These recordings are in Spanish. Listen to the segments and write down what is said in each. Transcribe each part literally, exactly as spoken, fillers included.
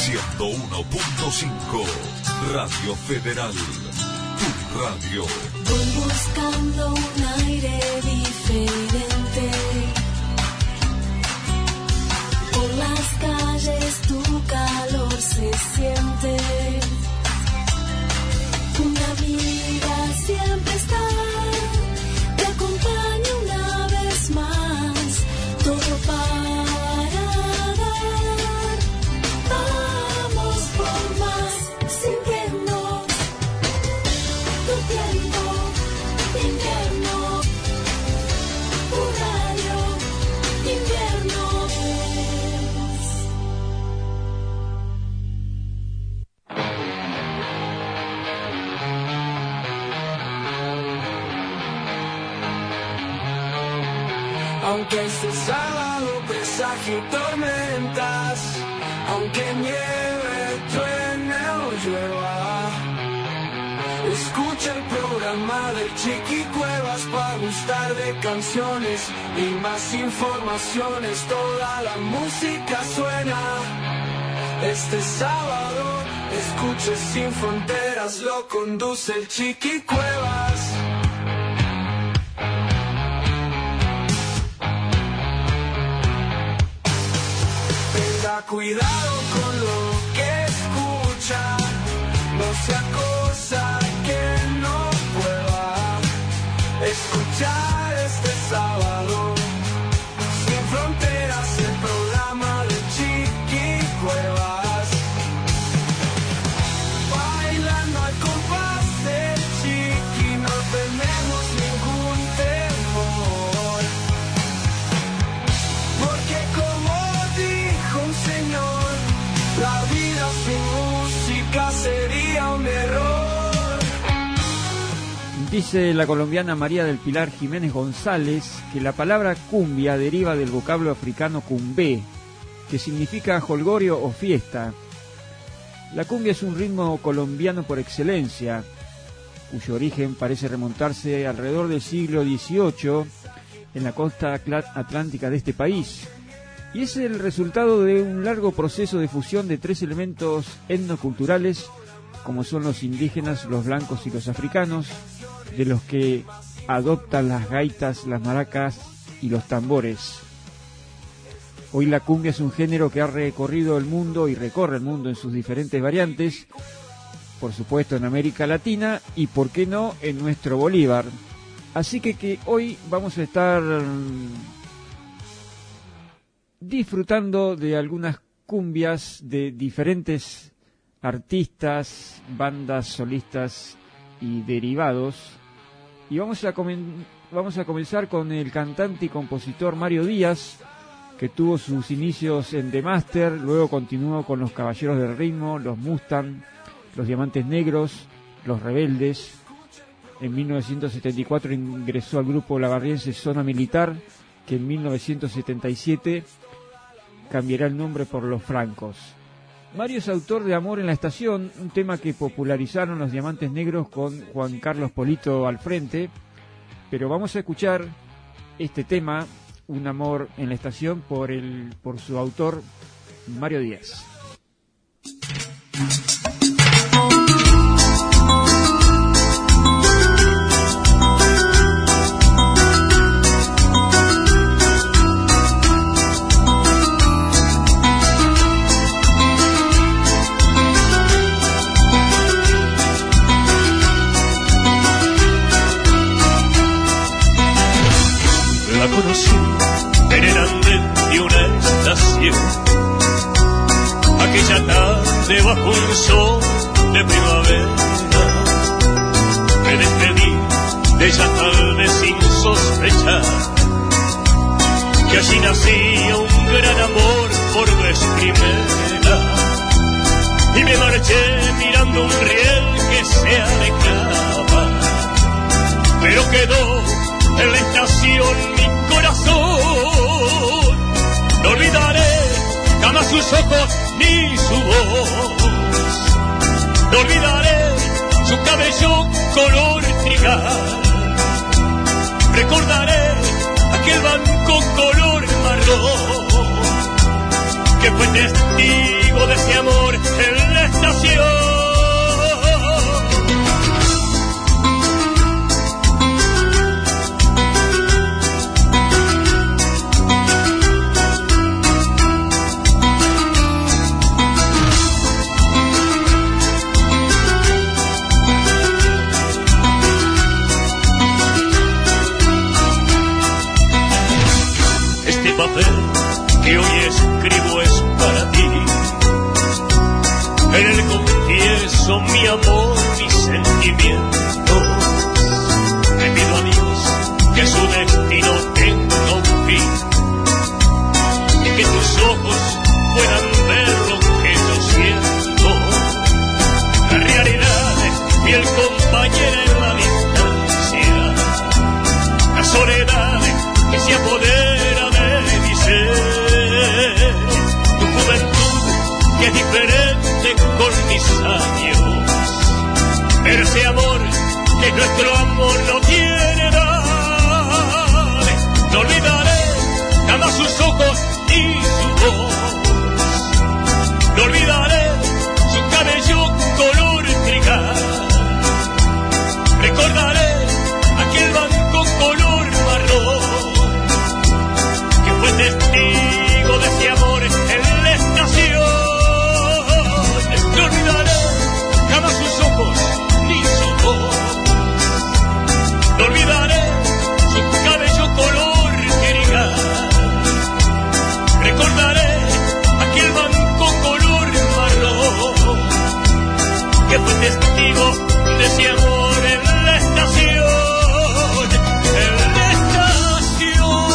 ciento uno punto cinco, Radio Federal, tu radio. Voy buscando un aire diferente. Por las calles tu calor se siente. Una amiga siempre está. Te acompaña una vez más. Todo para dar. Vamos por más. Sintiendo tu tiempo. Invierno. Un radio. Invierno. Aunque este sábado presagio tormentas, aunque nieve, truene o llueva, escucha el programa del Chiqui Cuevas para gustar de canciones y más informaciones. Toda la música suena. Este sábado, escuche Sin Fronteras, lo conduce el Chiqui Cuevas. Cuidado con lo que escucha, no sea cosa que no pueda escuchar este sábado. Sin Fronteras, el programa de Chiqui Cuevas. Bailando al compás del Chiqui, no tenemos ningún temor, porque como un señor, la vida sin música sería un error. Dice la colombiana María del Pilar Jiménez González que la palabra cumbia deriva del vocablo africano cumbé, que significa jolgorio o fiesta. La cumbia es un ritmo colombiano por excelencia, cuyo origen parece remontarse alrededor del siglo dieciocho en la costa atlántica de este país. Y es el resultado de un largo proceso de fusión de tres elementos etnoculturales, como son los indígenas, los blancos y los africanos, de los que adoptan las gaitas, las maracas y los tambores. Hoy la cumbia es un género que ha recorrido el mundo y recorre el mundo en sus diferentes variantes, por supuesto en América Latina y, por qué no, en nuestro Bolívar. Así que, que hoy vamos a estar disfrutando de algunas cumbias de diferentes artistas, bandas solistas y derivados. Y vamos a, comen- vamos a comenzar con el cantante y compositor Mario Díaz, que tuvo sus inicios en The Master, luego continuó con los Caballeros del Ritmo, los Mustang, los Diamantes Negros, los Rebeldes. En mil novecientos setenta y cuatro ingresó al grupo lavarriense Zona Militar, que en mil novecientos setenta y siete cambiará el nombre por Los Francos. Mario es autor de Amor en la Estación, un tema que popularizaron los Diamantes Negros con Juan Carlos Polito al frente, pero vamos a escuchar este tema, Un Amor en la Estación, por, el, por su autor, Mario Díaz. La conocí en el andén de una estación, aquella tarde bajo un sol de primavera. Me despedí de ella tal vez sin sospechar que allí nacía un gran amor por vez primera, y me marché mirando un riel que se alejaba, pero quedó en la estación mi corazón. No olvidaré jamás sus ojos ni su voz, no olvidaré su cabello color trigal, recordaré aquel banco color marrón que fue testigo testigo de ese amor en la estación. Este papel que hoy escribo es para ti. En él confieso mi amor, mi sentimiento. Le pido a Dios que su destino tenga un fin y que tus ojos puedan ver lo que yo siento. La realidad es fiel compañera en la distancia, la soledad que se apodera de mi ser, tu juventud que es diferente con mis años, pero ese amor que nuestro amor no tiene edad. No olvidaré jamás sus ojos ni su voz, no olvidaré su cabello color trigal, recordaré aquel banco color marrón que fue testigo de ese amor en la estación. No olvidaré jamás sus ojos ni su voz, no olvidaré su cabello color trigal, recordaré aquel banco color marrón que fue testigo de ese amor en la estación. En la estación.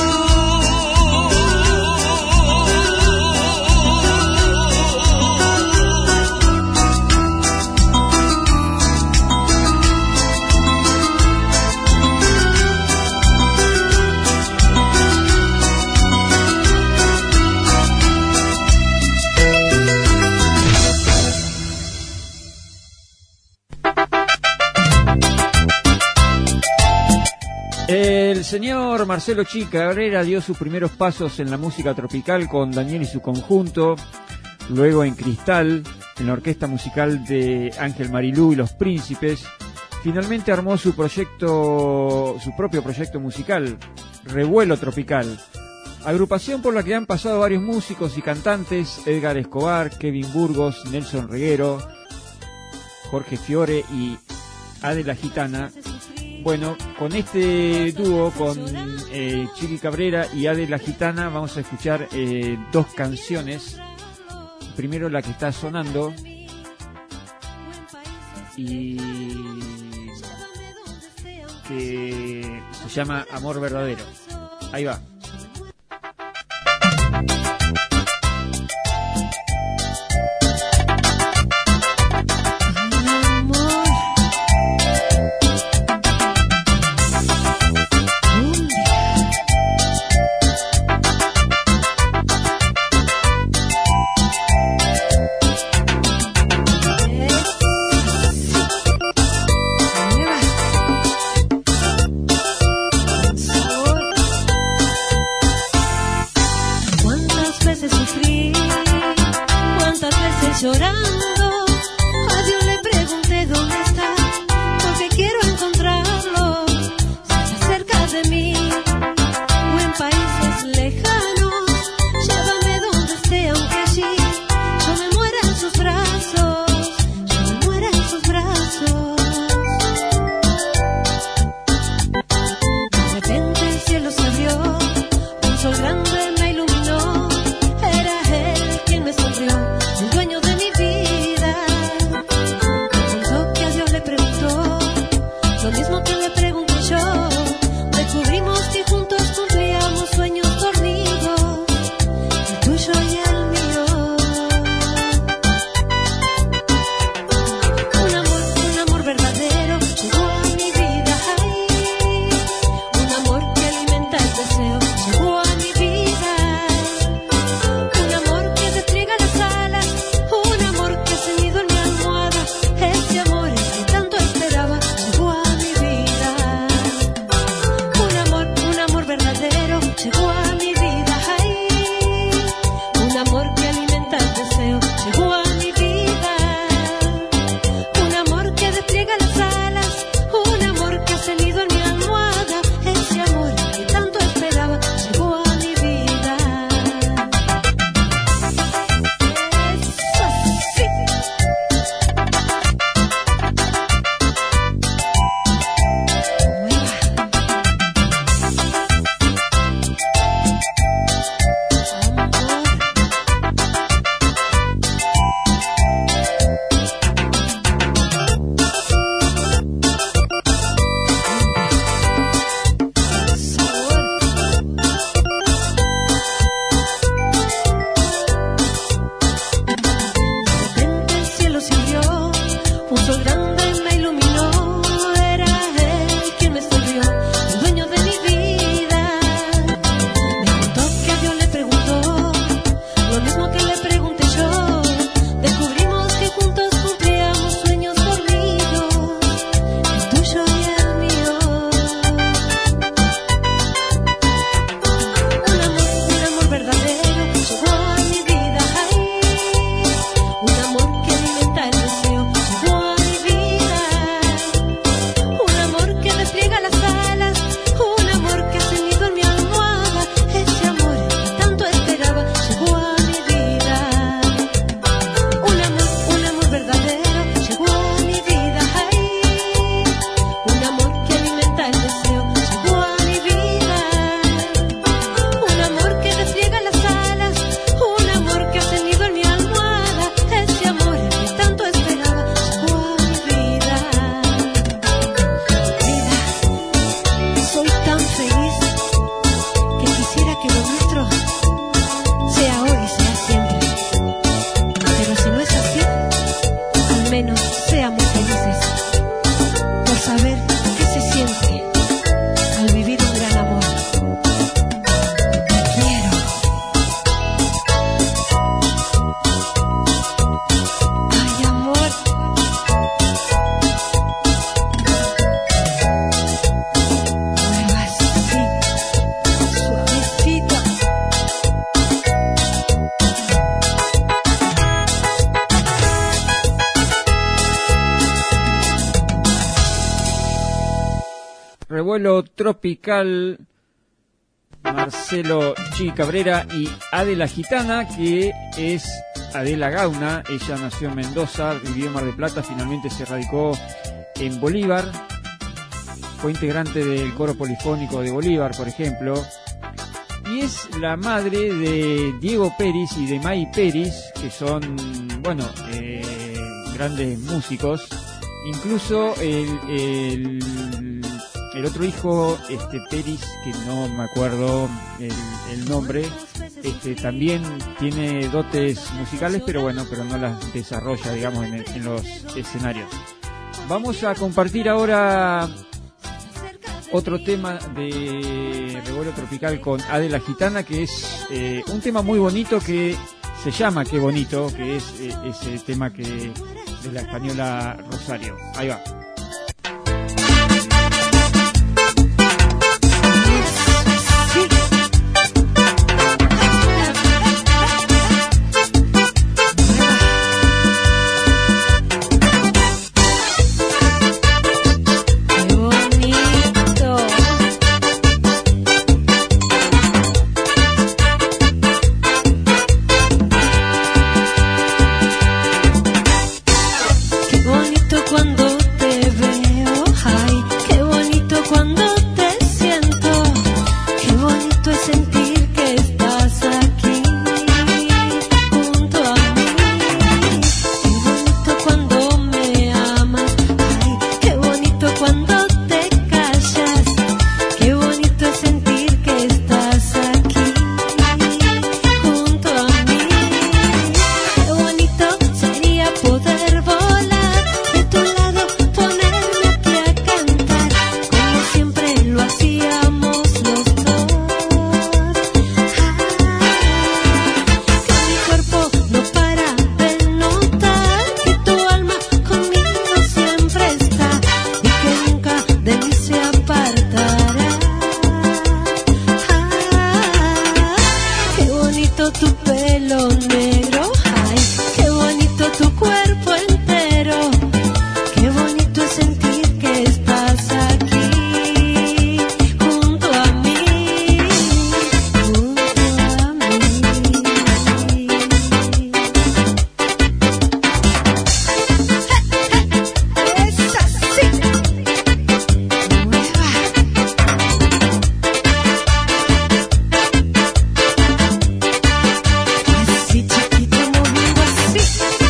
El señor Marcelo Chica Cabrera dio sus primeros pasos en la música tropical con Daniel y su conjunto, luego en Cristal, en la orquesta musical de Ángel Marilú y Los Príncipes. Finalmente armó su proyecto, su propio proyecto musical, Revuelo Tropical, agrupación por la que han pasado varios músicos y cantantes: Edgar Escobar, Kevin Burgos, Nelson Reguero, Jorge Fiore y Ade la Gitana. Bueno, con este dúo, con eh, Chiqui Cabrera y Ade la Gitana, vamos a escuchar eh, dos canciones. Primero la que está sonando y que se llama Amor Verdadero. Ahí va. Llorando, a Dios le pregunté dónde está, porque quiero encontrarlo. Si está cerca de mí o en países lejanos, llévame donde esté, aunque allí yo me muera en sus brazos, yo me muera en sus brazos. De repente el cielo se abrió, un sol grande me iluminó, era él quien me sonrió, el dueño de mi vida. Revuelo Tropical, Marcelo Chi Cabrera y Adela Gitana, que es Adela Gauna. Ella nació en Mendoza, vivió en Mar del Plata, finalmente se radicó en Bolívar. Fue integrante del coro polifónico de Bolívar, por ejemplo. Y es la madre de Diego Peris y de May Peris, que son, bueno, eh, grandes músicos. Incluso el, el, el otro hijo, este Peris, que no me acuerdo el, el nombre, este también tiene dotes musicales, pero bueno, pero no las desarrolla, digamos, en, en los escenarios. Vamos a compartir ahora otro tema de Revuelo Tropical con Adela Gitana, que es eh, un tema muy bonito que se llama Qué Bonito, que es eh, ese tema que de la española Rosario. Ahí va. Cuando te veo, ay, qué bonito cuando te siento, qué bonito es sentir que estás aquí junto a mí, qué bonito cuando me amas, ay, qué bonito cuando te callas, qué bonito es sentir que estás aquí junto a mí, qué bonito sería poder volar de tu lado, ponerme aquí a cantar, como siempre lo hacíamos los dos. Ah, que mi cuerpo no para de notar que tu alma conmigo siempre está y que nunca de mí se apartará. Ah, qué bonito tu pelo negro, ay, qué bonito tu cuerpo entero. Qué bonito es sentir que estás aquí junto a mí, junto a mí. Es así. Mueva. Así chiquito moviendo así.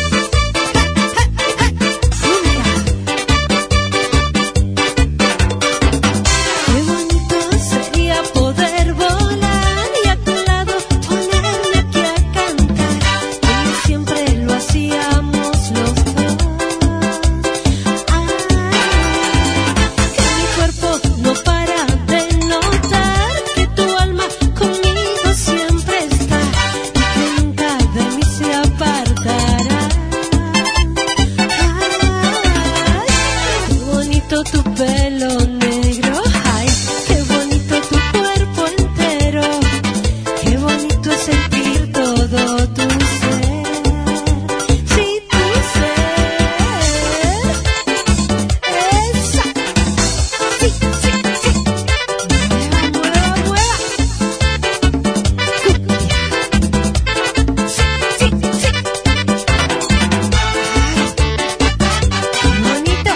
Qué bonito sería poder volar y a tu lado ponerme aquí a cantar, como siempre lo hacíamos los dos. Ah, que mi cuerpo no para de notar que tu alma conmigo siempre está y que nunca de mí se apartará. Ay, qué bonito tu pelo negro, ay, qué bonito tu cuerpo entero, qué bonito es sentir todo tu ser, sí, tu ser, esa, sí, sí, sí, mueva, mueva, mueva, cumbia, sí, sí, sí, ay, qué bonito.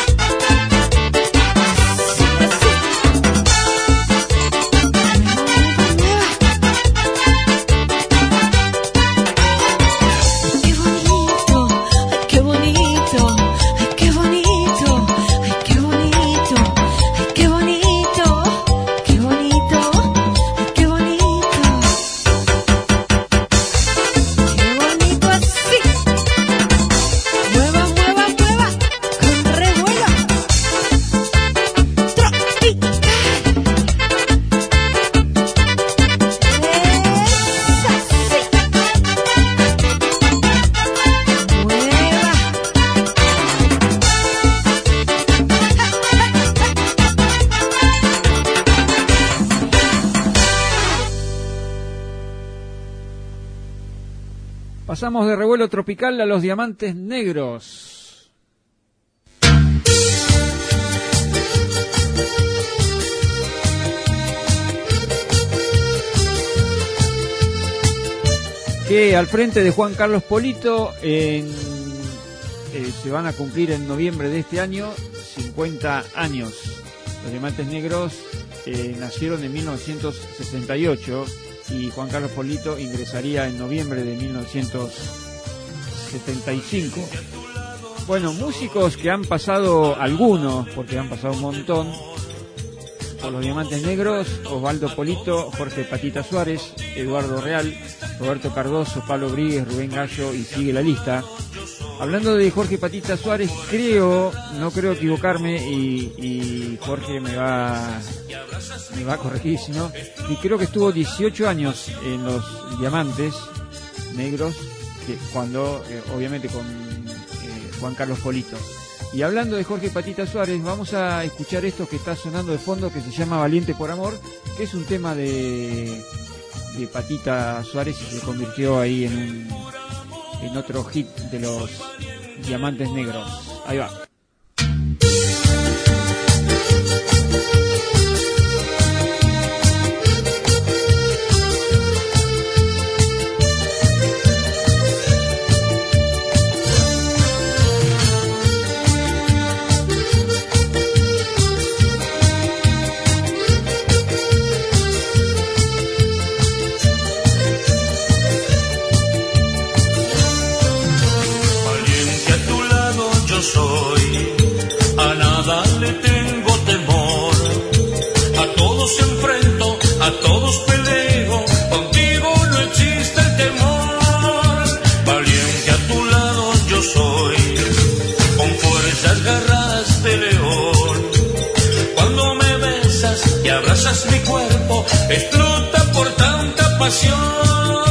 Qué bonito, ay qué bonito, ay qué bonito, ay qué bonito, qué bonito, ay qué bonito, qué bonito así. Mueva, mueva, mueva, con revuelo tropical. Es así. Mueva. Pasamos de Revuelo Tropical a Los Diamantes Negros. que al frente de Juan Carlos Polito en, eh, se van a cumplir en noviembre de este año cincuenta años. Los Diamantes Negros eh, nacieron en mil novecientos sesenta y ocho y Juan Carlos Polito ingresaría en noviembre de mil novecientos setenta y cinco. Bueno, músicos que han pasado, algunos, porque han pasado un montón, por los Diamantes Negros: Osvaldo Polito, Jorge Patita Suárez, Eduardo Real, Roberto Cardoso, Pablo Bríguez, Rubén Gallo, y sigue la lista. Hablando de Jorge Patita Suárez, creo, no creo equivocarme, y, y Jorge me va, me va a corregir si no, y creo que estuvo dieciocho años en los Diamantes Negros, que cuando, eh, obviamente con eh, Juan Carlos Polito. Y hablando de Jorge Patita Suárez, vamos a escuchar esto que está sonando de fondo, que se llama Valiente por Amor, que es un tema de, de Patita Suárez y se convirtió ahí en un, en otro hit de los Diamantes Negros. Ahí va. Soy, a nada le tengo temor, a todos enfrento, a todos peleo, contigo no existe el temor. Valiente a tu lado yo soy, con fuerzas garras de león. Cuando me besas y abrazas mi cuerpo, explota por tanta pasión.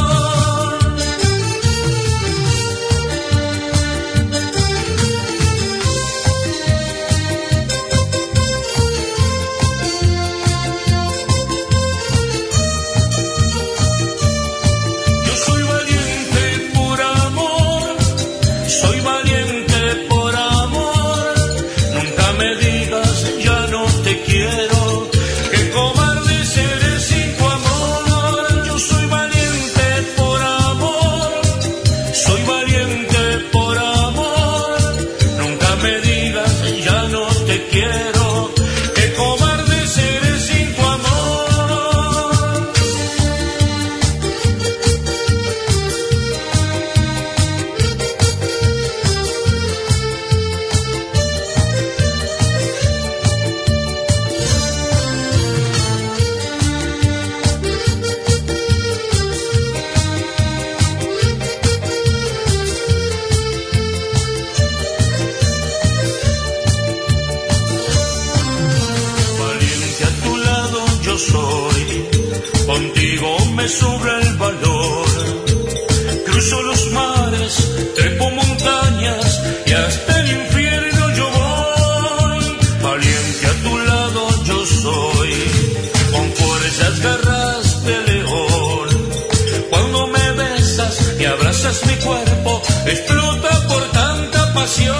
Mi cuerpo explota por tanta pasión.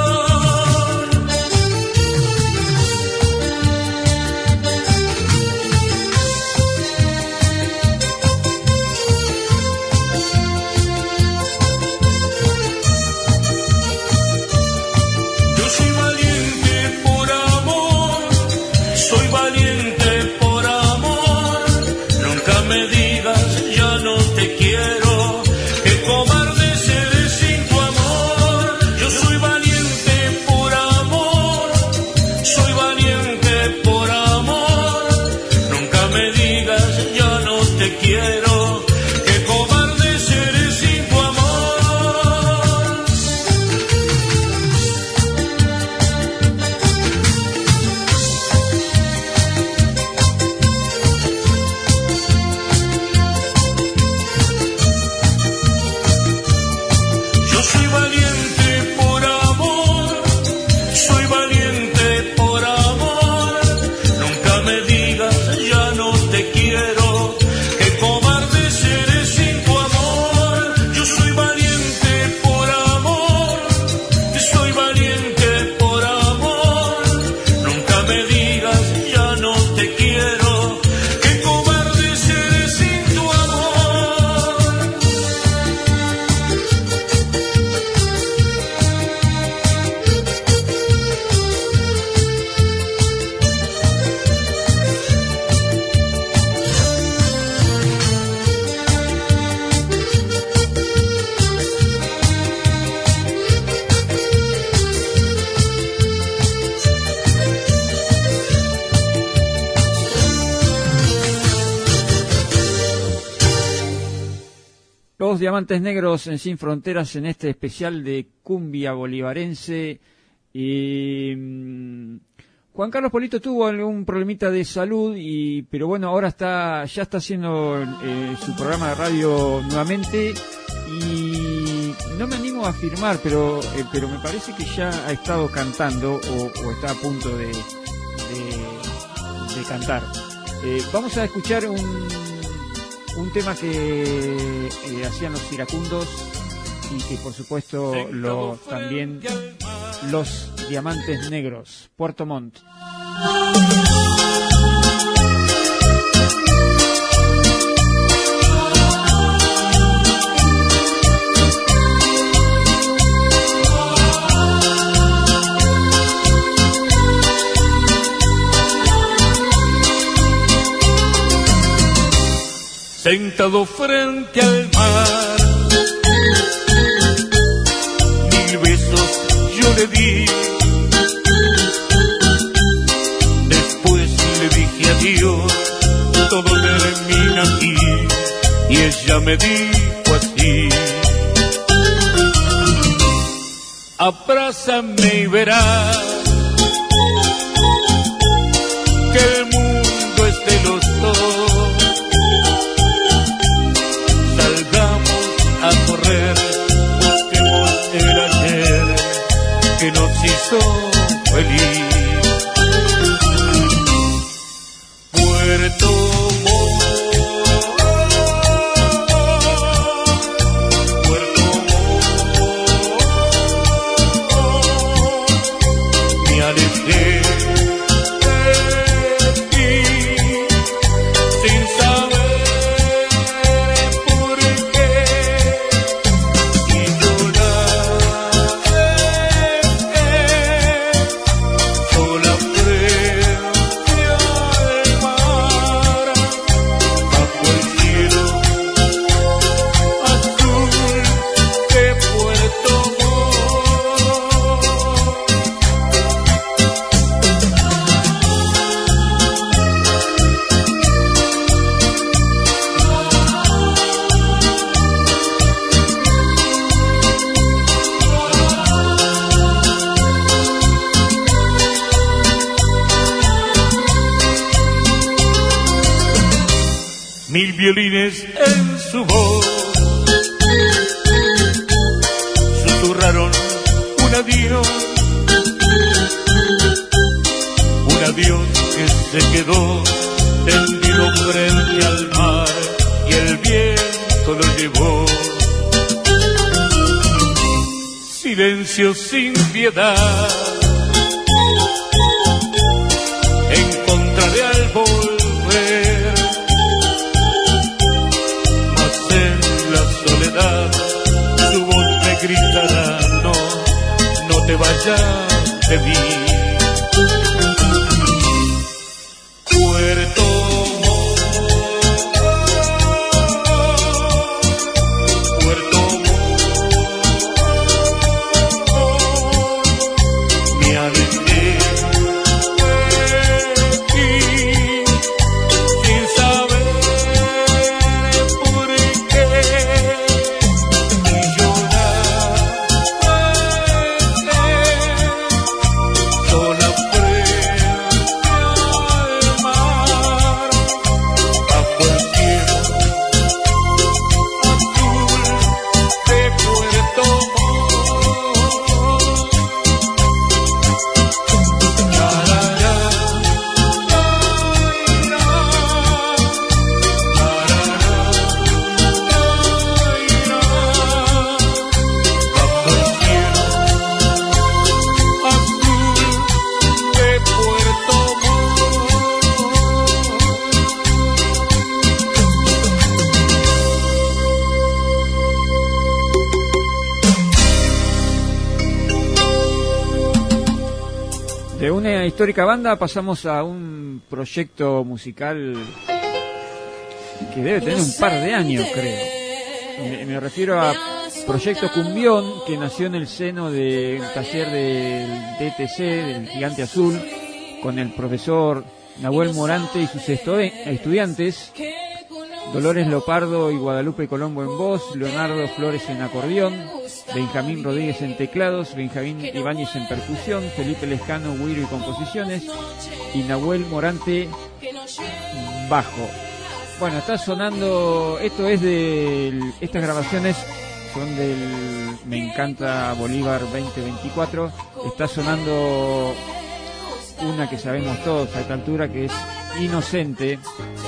Yo soy valiente por amor, soy valiente por amor. Nunca me digas ya no te quiero. Cobarde seré sin tu amor. Yo soy valiente por amor, soy valiente por amor. Nunca me digas ya no te quiero, que cobarde seré sin tu amor. Soy valiente por amor, soy valiente por amor. Nunca me digas ya no te quiero, que cobarde seré sin tu amor. Yo soy valiente por amor, soy valiente por amor. Nunca me digas ya no te quiero, que cobarde seré sin tu amor. Diamantes Negros en Sin Fronteras en este especial de cumbia bolivarense. Y mm, Juan Carlos Polito tuvo algún problemita de salud, y pero bueno, ahora está ya está haciendo eh, su programa de radio nuevamente, y no me animo a afirmar, pero eh, pero me parece que ya ha estado cantando o, o está a punto de, de, de cantar. Eh, vamos a escuchar un, un tema que eh, hacían los iracundos y que por supuesto lo, también los Diamantes Negros, Puerto Montt. Sentado frente al mar, mil besos yo le di. Después le dije adiós, todo termina aquí. Y ella me dijo así: abrázame y verás que el mundo es de los dos. A correr, busquemos el ayer que nos hizo feliz. Puerto Montt, Puerto Montt, me alejé de ti sin saber mil violines en su voz, susurraron un adiós, un adiós que se quedó tendido frente al mar y el viento lo llevó. Silencio sin piedad, encontraré al volver. Su voz me gritará: no, no te vayas de mí. Puerto Montt, Puerto Montt, me alejé de ti sin saber por qué. De una histórica banda pasamos a un proyecto musical que debe tener un par de años, creo. Me, me refiero a Proyecto Cumbión, que nació en el seno del taller del D T C, del Gigante Azul, con el profesor Nahuel Morante y sus estudiantes. Dolores Lopardo y Guadalupe Colombo en voz, Leonardo Flores en acordeón, Benjamín Rodríguez en teclados, Benjamín Ibáñez en percusión, Felipe Lescano, güiro y composiciones, y Nahuel Morante, bajo. Bueno, está sonando, esto es de, estas grabaciones son del Me Encanta Bolívar veinte veinticuatro, está sonando una que sabemos todos a esta altura, que es Inocente.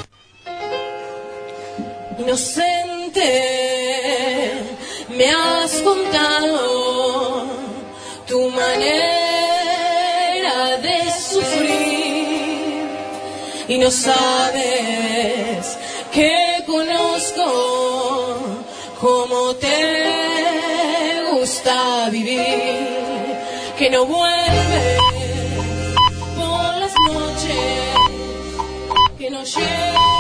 Inocente, me has contado tu manera de sufrir y no sabes que conozco cómo te gusta vivir, que no vuelves por las noches, que no llegas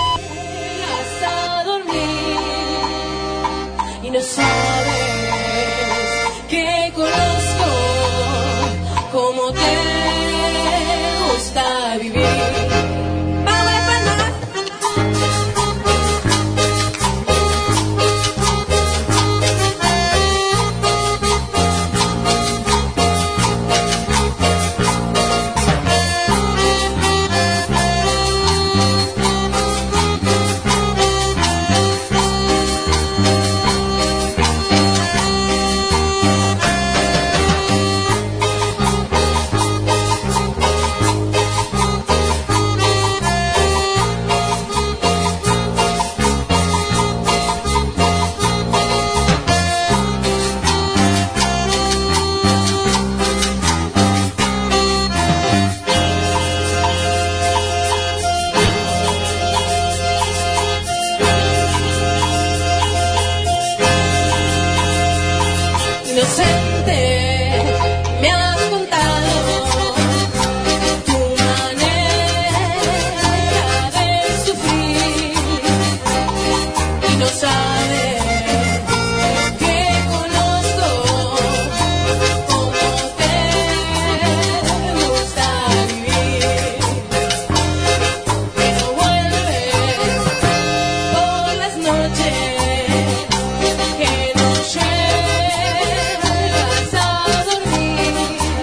a dormir y no sabes que conozco cómo te gusta vivir. Que no llegas a dormir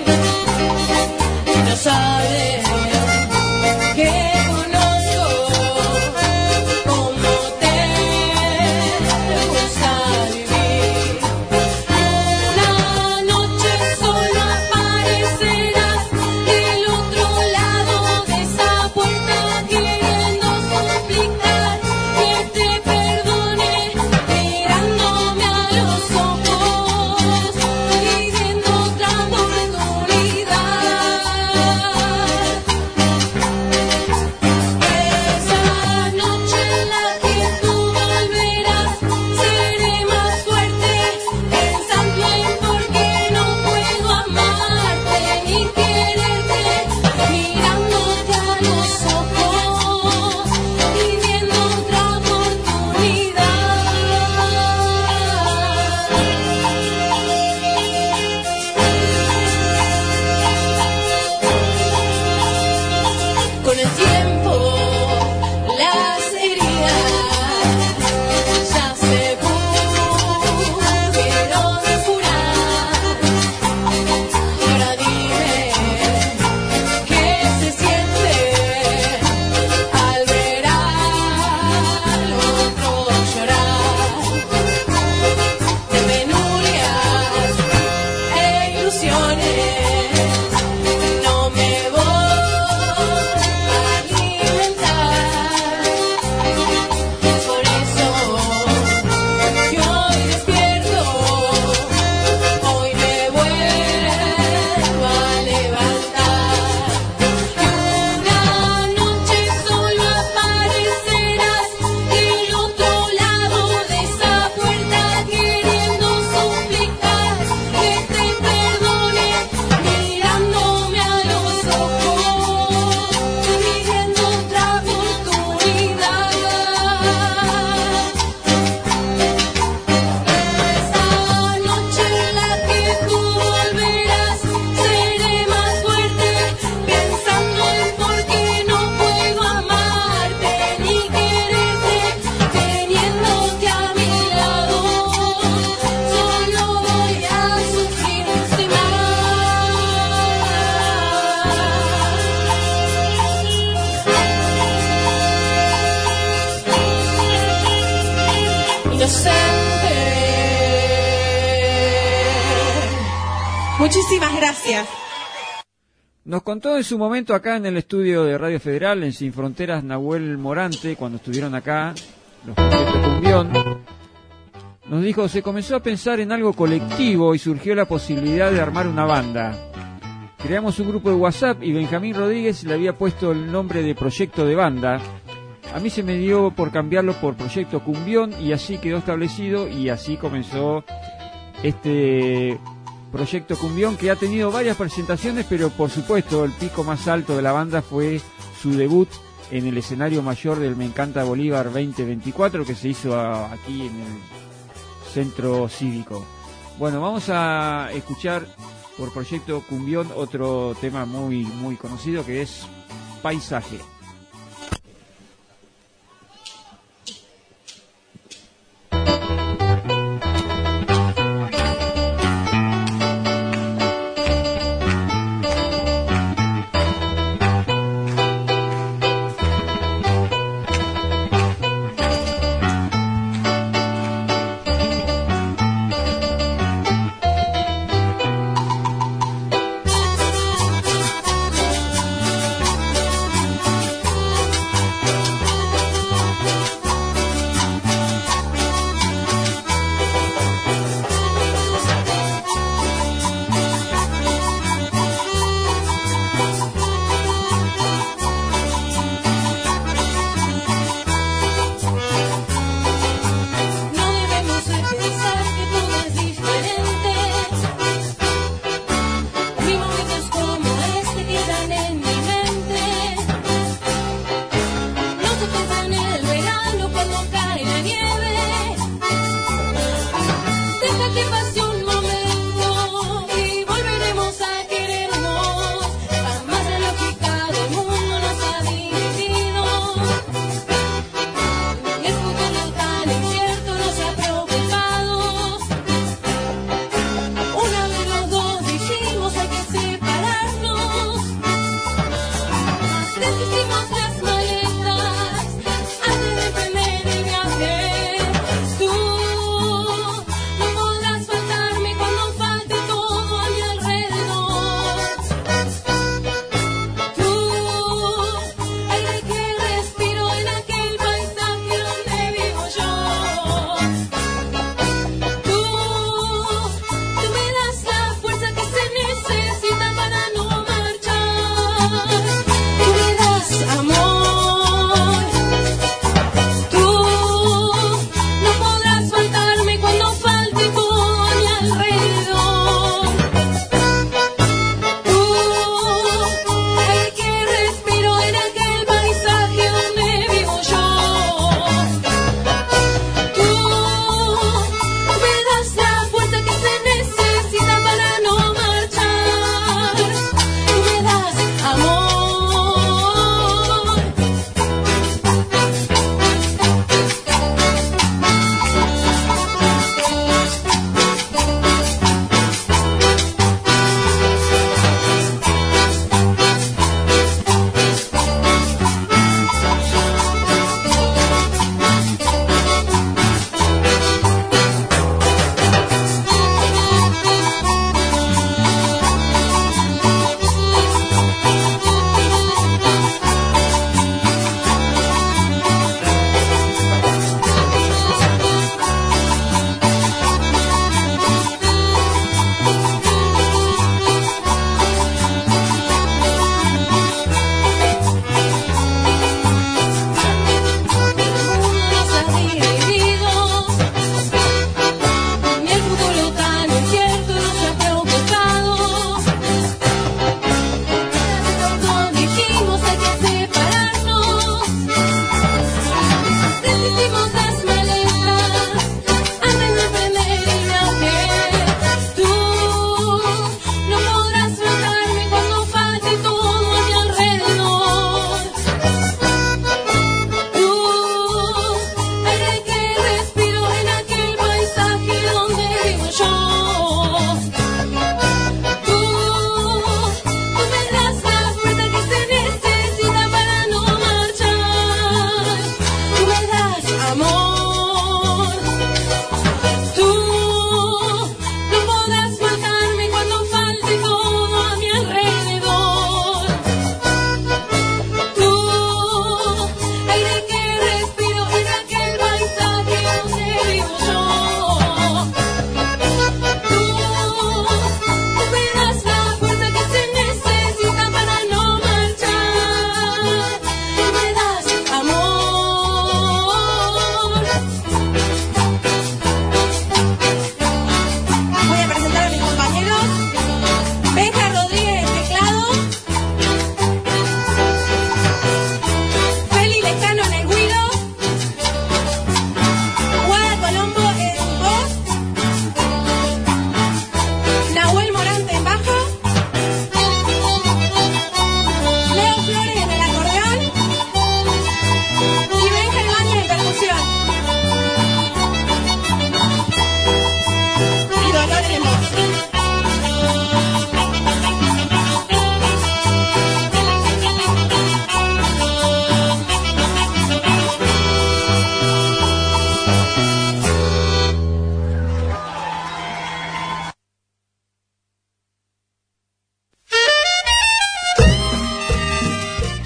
Muchísimas gracias. Nos contó en su momento acá en el estudio de Radio Federal, en Sin Fronteras, Nahuel Morante, cuando estuvieron acá, los Proyecto Cumbión, nos dijo, se comenzó a pensar en algo colectivo y surgió la posibilidad de armar una banda. Creamos un grupo de WhatsApp y Benjamín Rodríguez le había puesto el nombre de Proyecto de Banda. A mí se me dio por cambiarlo por Proyecto Cumbión y así quedó establecido y así comenzó este Proyecto Cumbión, que ha tenido varias presentaciones, pero por supuesto el pico más alto de la banda fue su debut en el escenario mayor del Me Encanta Bolívar veinte veinticuatro, que se hizo a, aquí en el Centro Cívico. Bueno, vamos a escuchar por Proyecto Cumbión otro tema muy, muy conocido, que es Paisaje.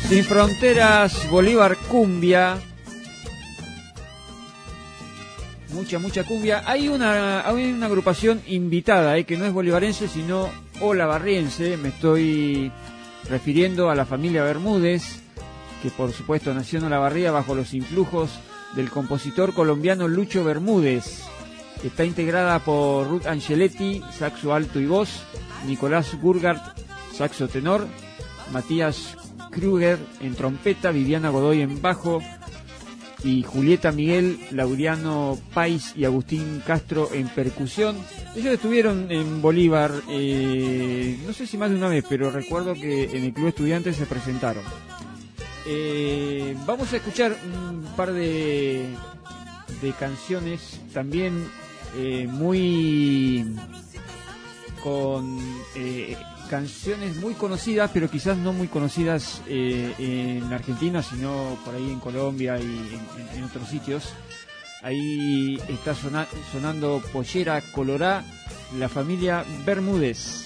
Sin Fronteras, Bolívar Cumbia. Mucha, mucha cumbia. Hay una, hay una agrupación invitada, eh, que no es bolivarense, sino olavarriense. Me estoy refiriendo a la familia Bermúdez, que por supuesto nació en Olavarría bajo los influjos del compositor colombiano Lucho Bermúdez. Está integrada por Ruth Angeletti, saxo alto y voz, Nicolás Burgart, saxo tenor, Matías Kruger en trompeta, Viviana Godoy en bajo y Julieta Miguel, Laureano Pais y Agustín Castro en percusión. Ellos estuvieron en Bolívar, eh, no sé si más de una vez, pero recuerdo que en el Club Estudiantes se presentaron. Eh, vamos a escuchar un par de, de canciones también eh, muy con eh, canciones muy conocidas, pero quizás no muy conocidas eh, en Argentina, sino por ahí en Colombia y en, en otros sitios. Ahí está sona, sonando Pollera Colorá, la familia Bermúdez.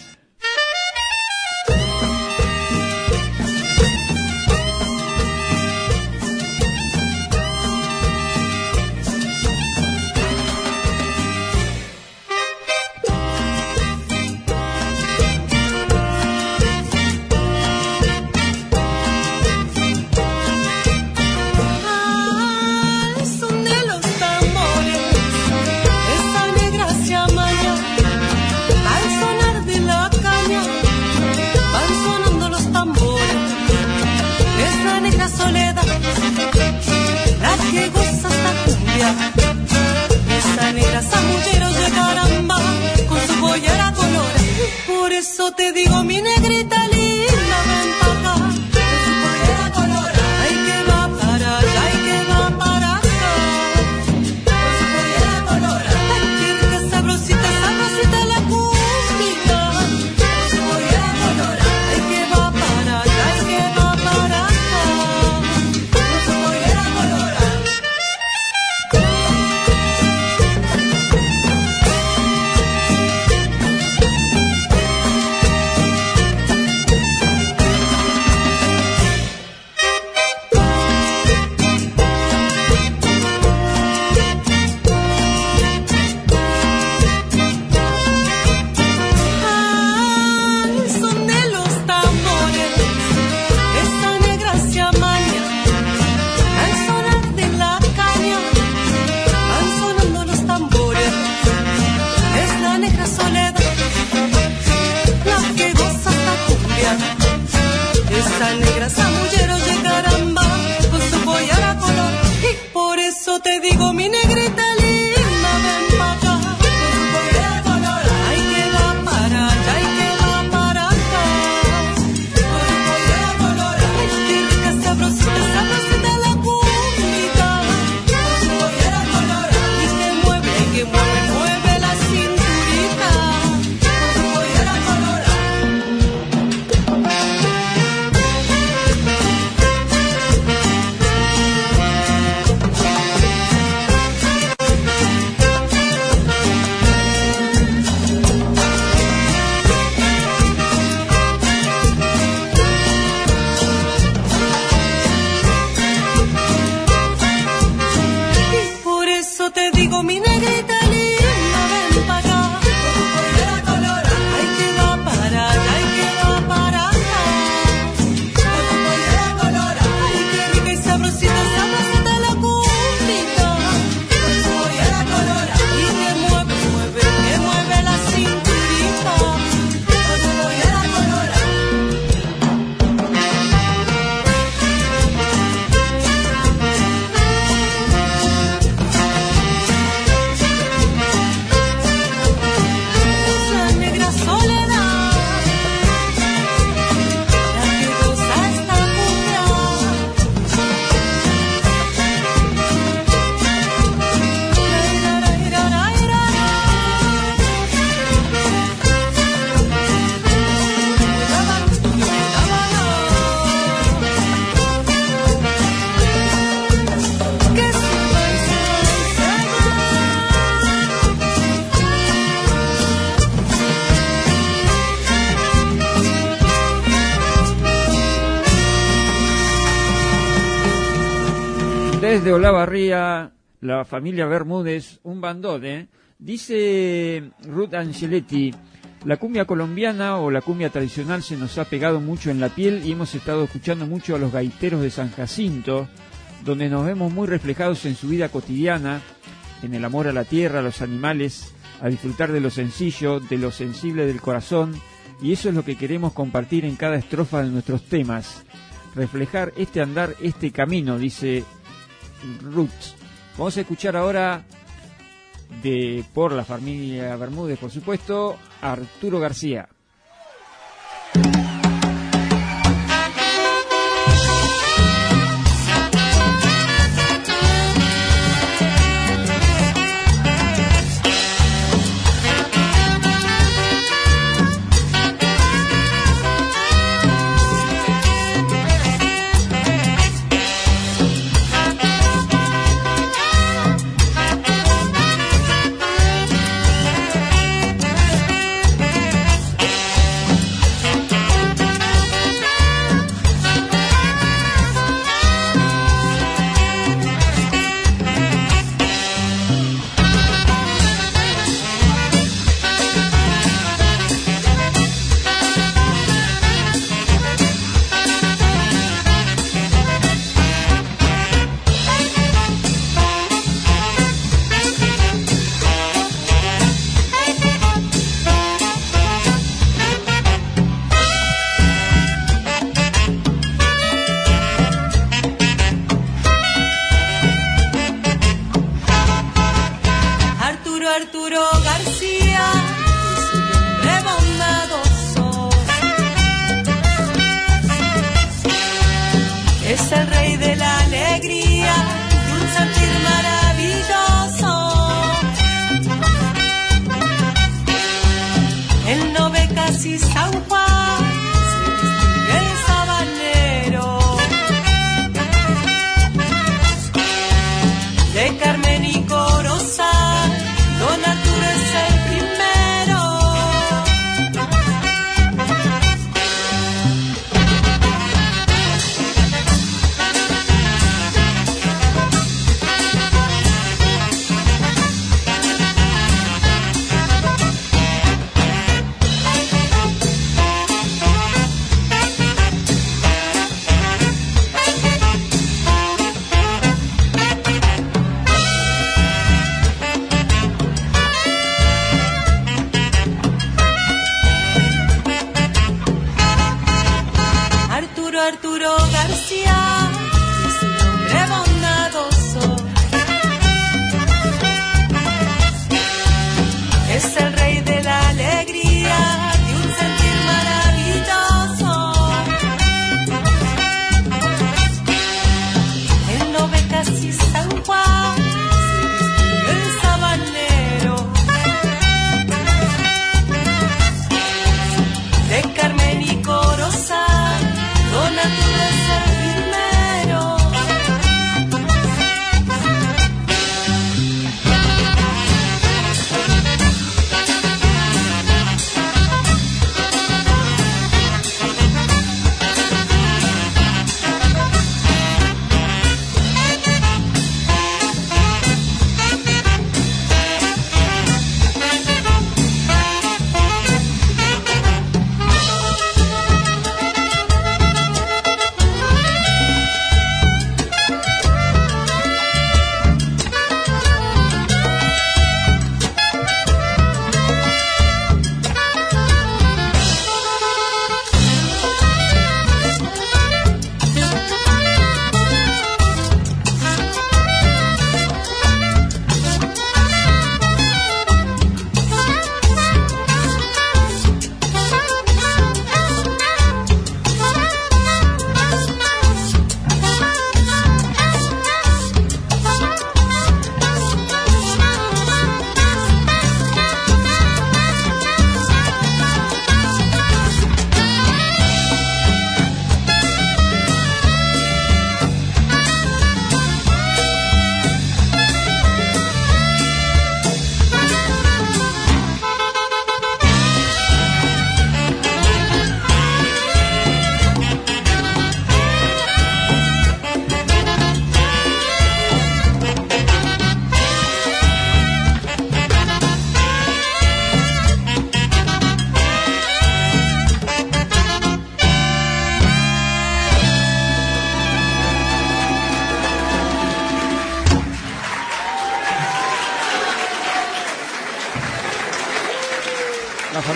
Esa negra samullero de caramba con su pollera color. Por eso te digo, mi negrita linda, ven pa' acá con su pollera color. Ay, que va para allá, ay, que va para acá con su pollera color. Ay, quiere que sabrosita, sabrosita la cumbia con su pollera color. Ay, que va para allá, ay, que va para acá con su pollera color. través de Olavarría, la familia Bermúdez, un bandón, ¿eh? Dice Ruth Angeletti, la cumbia colombiana o la cumbia tradicional se nos ha pegado mucho en la piel y hemos estado escuchando mucho a los gaiteros de San Jacinto, donde nos vemos muy reflejados en su vida cotidiana, en el amor a la tierra, a los animales, a disfrutar de lo sencillo, de lo sensible del corazón, y eso es lo que queremos compartir en cada estrofa de nuestros temas, reflejar este andar, este camino, dice Ruth. Vamos a escuchar ahora, de por la familia Bermúdez, por supuesto, Arturo García.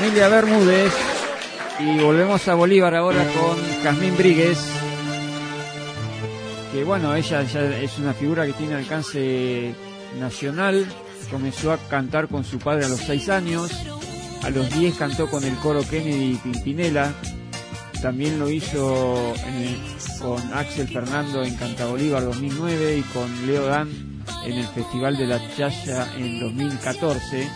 familia Bermúdez y volvemos a Bolívar ahora con Jazmín Bríguez, que bueno, ella ya es una figura que tiene alcance nacional. Comenzó a cantar con su padre a los seis años, a los diez cantó con el coro Kennedy y Pimpinela, también lo hizo en el, con Axel Fernando en Canta Bolívar dos mil nueve y con Leo Dan en el Festival de la Chaya en dos mil catorce.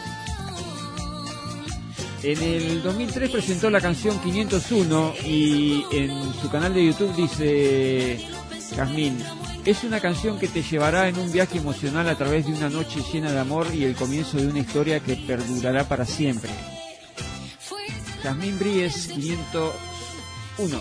En el dos mil tres presentó la canción quinientos uno y en su canal de YouTube dice Jazmín: es una canción que te llevará en un viaje emocional a través de una noche llena de amor y el comienzo de una historia que perdurará para siempre. Jazmín Bríguez, quinientos uno.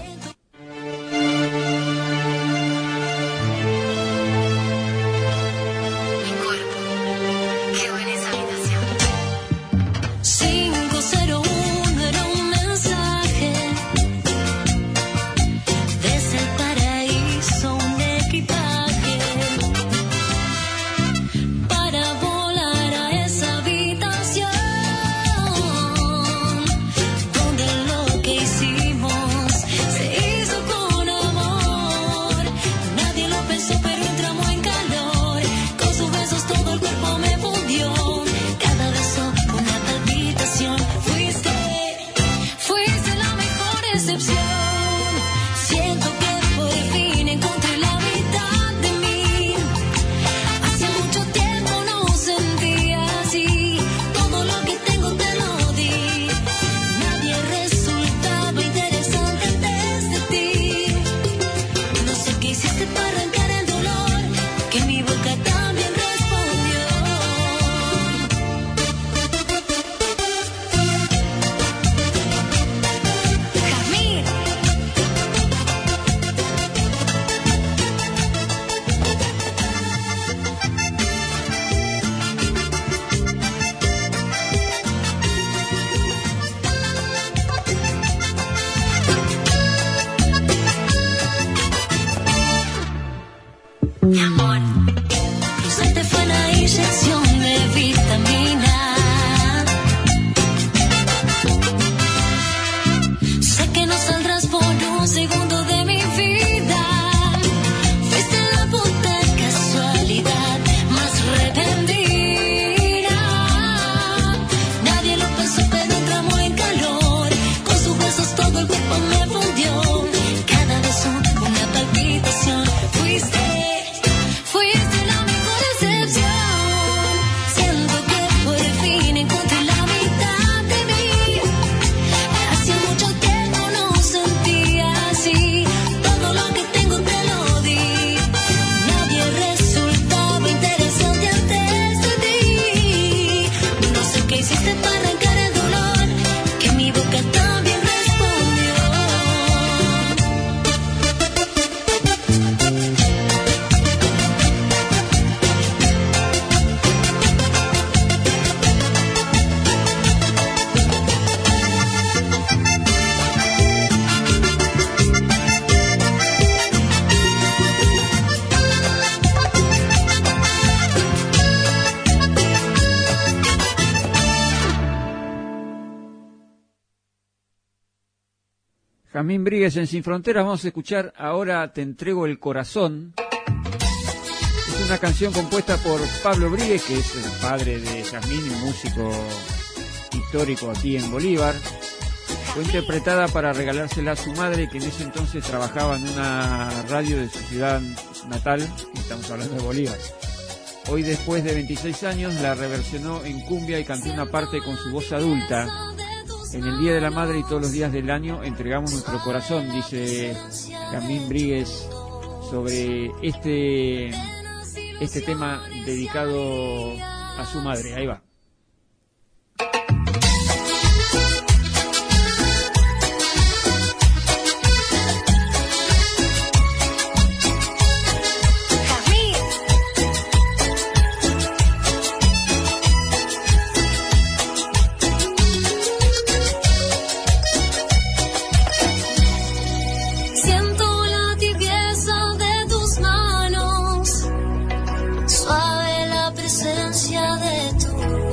Jazmín Bríguez en Sin Fronteras. Vamos a escuchar ahora Te Entrego el Corazón. Es una canción compuesta por Pablo Bríguez, que es el padre de Jazmín y un músico histórico aquí en Bolívar. Fue interpretada para regalársela a su madre, que en ese entonces trabajaba en una radio de su ciudad natal, estamos hablando de Bolívar. Hoy, después de veintiséis años, la reversionó en cumbia y cantó una parte con su voz adulta. En el Día de la Madre y todos los días del año entregamos nuestro corazón, dice Jazmín Bríguez sobre este, este tema dedicado a su madre. Ahí va. Suave la presencia de tu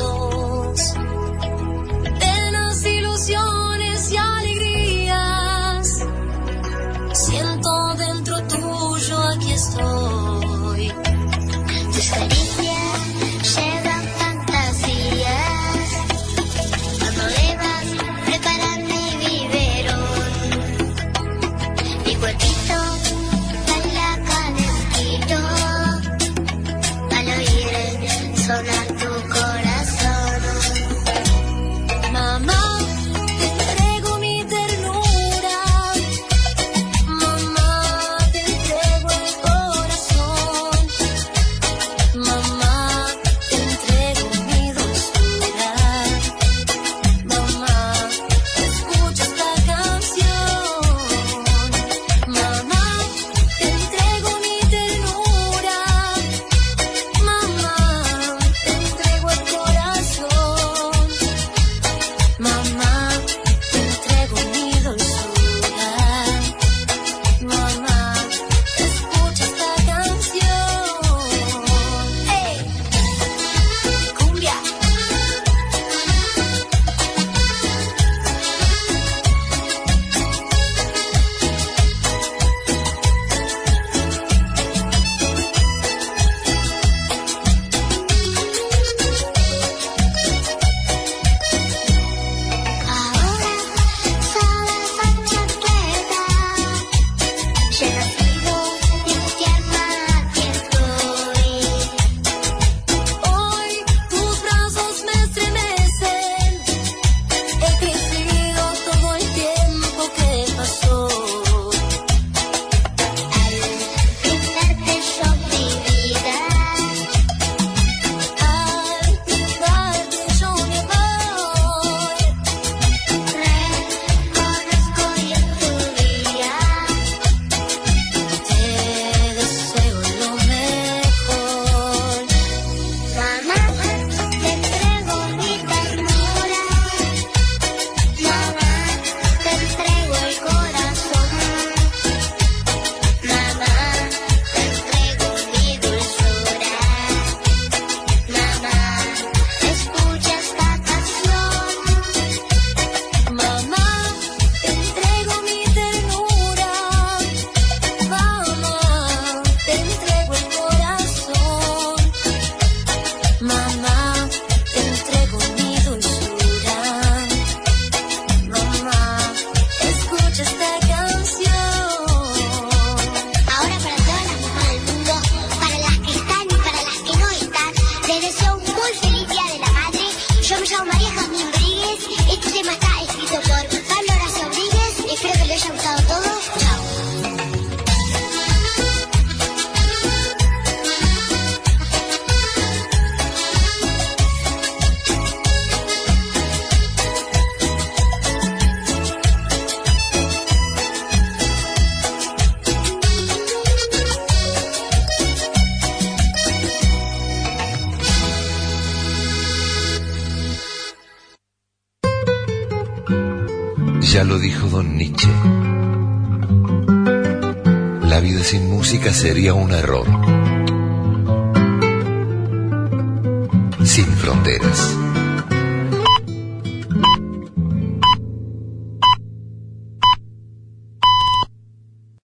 Ya lo dijo don Nietzsche. La vida sin música sería un error. Sin fronteras.